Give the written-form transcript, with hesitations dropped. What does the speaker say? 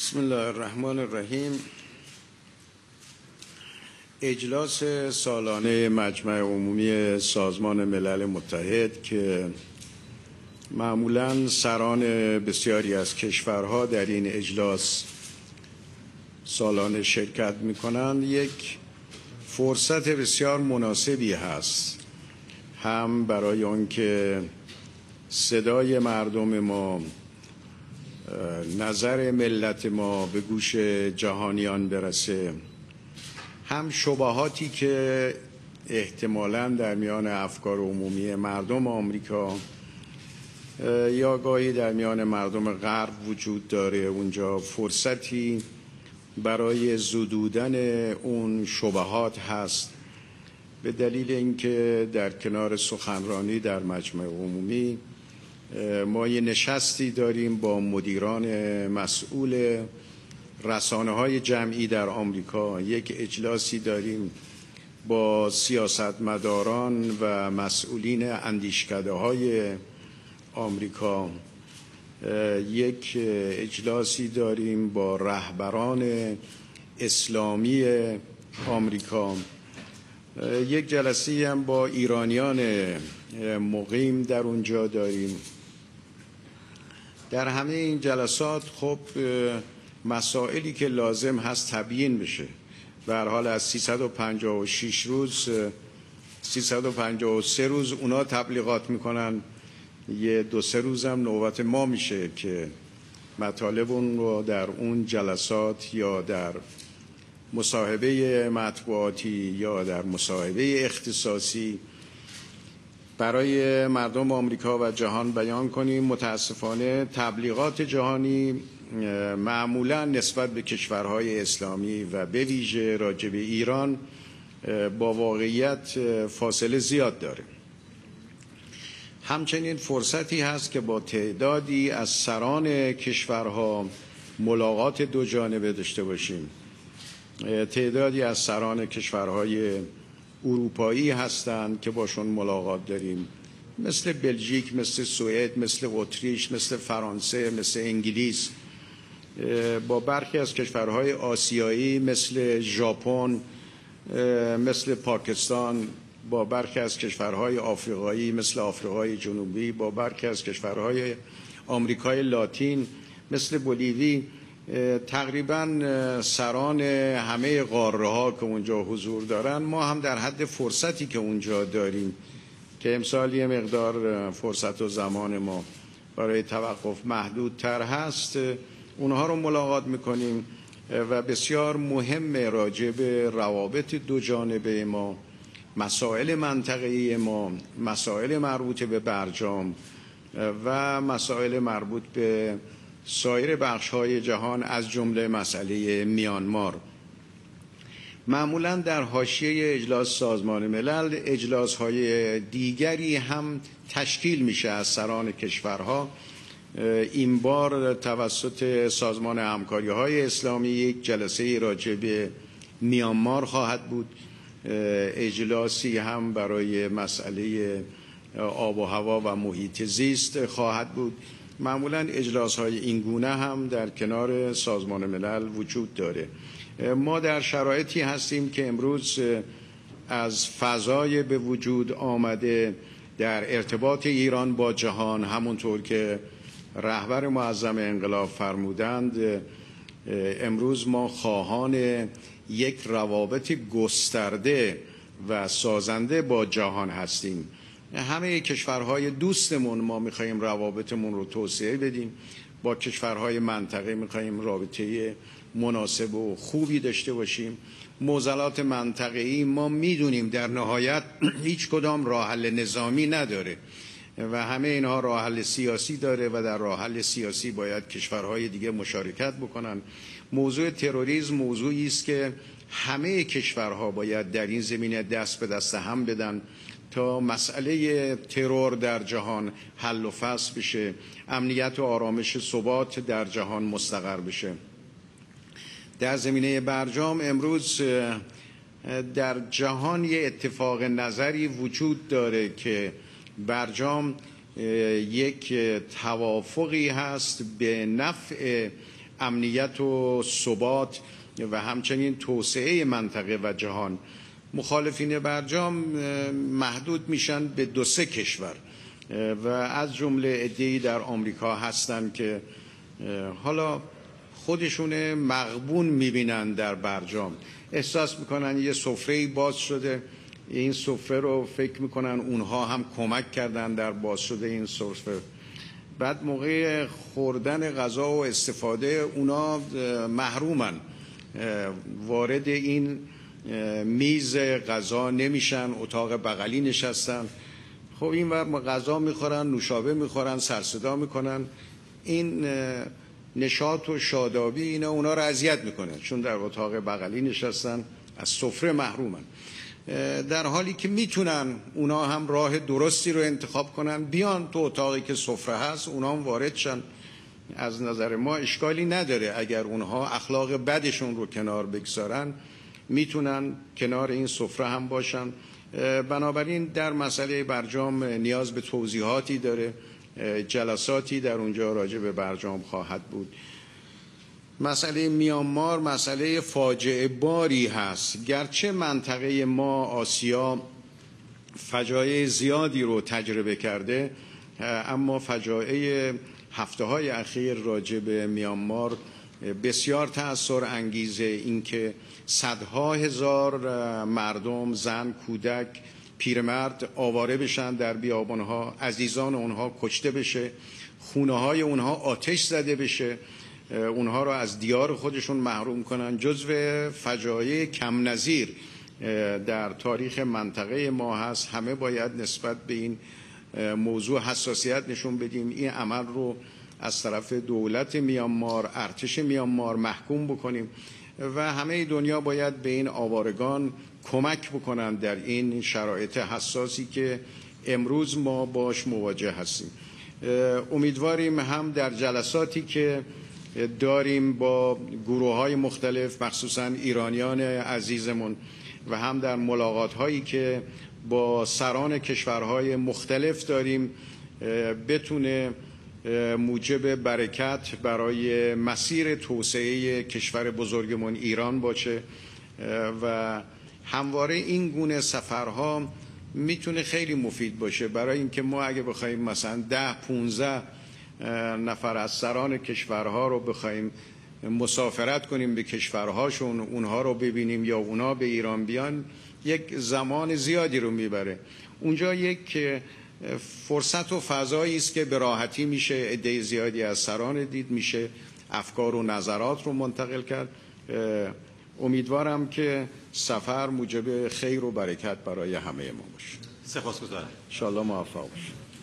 بسم الله الرحمن الرحیم. اجلاس سالانه مجمع عمومی سازمان ملل متحد که معمولاً سران بسیاری از کشورها در این اجلاس سالانه شرکت می‌کنند، یک فرصت بسیار مناسبی هست، هم برای آنکه صدای مردم ما، نظر ملت ما به گوش جهانیان برسه، هم شبهاتی که احتمالاً در میان افکار عمومی مردم آمریکا یا گاهی در میان مردم غرب وجود داره، اونجا فرصتی برای زدودن اون شبهات هست، به دلیل اینکه در کنار سخنرانی در مجمع عمومی ما یه نشستی داریم با مدیران مسئول رسانه‌های جمعی در آمریکا، یک اجلاسی داریم با سیاستمداران و مسئولین اندیشکده‌های آمریکا، یک اجلاسی داریم با رهبران اسلامی آمریکا، یک جلسه هم با ایرانیان مقیم در اونجا داریم. در همه این جلسات خب مسائلی که لازم هست تبیین بشه. به هر حال از 356 روز 353 روز اونا تبلیغات میکنن، یه 2-3 روز هم نوبت ما میشه که مطالب اون رو در اون جلسات یا در مصاحبه مطبوعاتی یا در مصاحبه اختصاصی برای مردم آمریکا و جهان بیان کنیم. متاسفانه تبلیغات جهانی معمولا نسبت به کشورهای اسلامی و به ویژه راجع به ایران با واقعیت فاصله زیاد داره. همچنین فرصتی هست که با تعدادی از سران کشورها ملاقات دو جانبه داشته باشیم. تعدادی از سران کشورهای اروپایی هستند که باشون ملاقات داریم، مثل بلژیک، مثل سوئد، مثل اتریش، مثل فرانسه، مثل انگلیس. با برخی از کشورهای آسیایی مثل ژاپن، مثل پاکستان، با برخی از کشورهای آفریقایی مثل آفریقای جنوبی، با برخی از کشورهای آمریکای لاتین مثل بولیوی، تقریبا سران همه قاره ها که اونجا حضور دارن، ما هم در حد فرصتی که اونجا داریم که امسال یه مقدار فرصت و زمان ما برای توقف محدودتر هست، اونها رو ملاقات میکنیم و بسیار مهمه راجع به روابط دو جانبه ما، مسائل منطقه‌ای ما، مسائل مربوط به برجام و مسائل مربوط به سایر بخش‌های جهان از جمله مسئله میانمار. معمولاً در حاشیه اجلاس سازمان ملل اجلاس‌های دیگری هم تشکیل میشه از سران کشورها. این بار توسط سازمان همکاری‌های اسلامی یک جلسه راجع به میانمار خواهد بود، اجلاسی هم برای مسئله آب و هوا و محیط زیست خواهد بود. معمولاً اجلاس‌های این گونه هم در کنار سازمان ملل وجود داره. ما در شرایطی هستیم که امروز از فضای به وجود آمده در ارتباط ایران با جهان، همونطور که رهبر معظم انقلاب فرمودند، امروز ما خواهان یک روابط گسترده و سازنده با جهان هستیم. همه کشورهای دوستمون ما می‌خوایم روابطمون رو توسعه بدیم، با کشورهای منطقه می‌خوایم رابطه مناسب و خوبی داشته باشیم. معضلات منطقه‌ای ما می‌دونیم در نهایت هیچ کدام راه حل نظامی نداره و همه اینها راه حل سیاسی داره و در راه حل سیاسی باید کشورهای دیگه مشارکت بکنن. موضوع تروریسم موضوعی است که همه کشورها باید در این زمینه دست به دست هم بدن تا مسئله ترور در جهان حل و فصل بشه، امنیت و آرامش ثبات در جهان مستقر بشه. در زمینه برجام امروز در جهان یه اتفاق نظری وجود داره که برجام یک توافقی هست به نفع امنیت و ثبات و همچنین توسعه منطقه و جهان. مخالفین برجام محدود میشن به 2-3 کشور و از جمله عده‌ای در آمریکا هستن که حالا خودشون مغبون میبینن در برجام، احساس میکنن یه سفره‌ای باز شده، این سفره رو فکر میکنن اونها هم کمک کردن در باز شده این سفره. بعد موقع خوردن غذا و استفاده اونا محرومن، وارد این میز غذا نمیشن، اتاق بغلی نشستن. خب این ور غذا میخورن، نوشابه میخورن، سرصدا میکنن. این نشاط و شادابی اینا اونا رو اذیت میکنه، چون در اتاق بغلی نشستن، از سفره محرومن. در حالی که میتونن اونا هم راه درستی رو انتخاب کنن، بیان تو اتاقی که سفره هست، اونا هم وارد شن. از نظر ما اشکالی نداره اگر اونها اخلاق بدشون رو کنار بگذارن، میتونن کنار این سفره هم باشن. بنابراین در مسئله برجام نیاز به توضیحاتی داره، جلساتی در اونجا راجع به برجام خواهد بود. مسئله میانمار مسئله فاجعه باری هست. گرچه منطقه ما آسیا فجایع زیادی رو تجربه کرده، اما فجایع هفته‌های اخیر راجع به میانمار بسیار تأثیر انگیزه. اینکه صدها هزار مردم، زن، کودک، پیرمرد آواره بشن در بیابانها، عزیزان اونها کشته بشه، خونه‌های اونها آتش زده بشه، اونها رو از دیار خودشون محروم کنن، جزو فجایع کم نظیر در تاریخ منطقه ما هست. همه باید نسبت به این موضوع حساسیت نشون بدیم، این عمل رو از طرف دولت میانمار، ارتش میانمار محکوم بکنیم و همه دنیا باید به این آوارگان کمک بکنن در این شرایط حساسی که امروز ما باش مواجه هستیم. امیدواریم هم در جلساتی که داریم با گروه‌های مختلف، مخصوصاً ایرانیان عزیزمون، و هم در ملاقات‌هایی که با سران کشورهای مختلف داریم، بتونه موجب برکت برای مسیر توسعه کشور بزرگمون ایران باشه و همواره این گونه سفرها میتونه خیلی مفید باشه برای اینکه ما اگه بخوایم مثلا 10-15 نفر از سران کشورها رو بخوایم مسافرت کنیم به کشورهاشون، اونها رو ببینیم یا اونا به ایران بیان، یک زمان زیادی رو میبره. اونجا یک فرصت و فضایی است که به راحتی میشه عده زیادی از سران دید، میشه افکار و نظرات رو منتقل کرد. امیدوارم که سفر موجب خیر و برکت برای همه ما باشه. سپاسگزارم. ان شاء الله موفق باشید.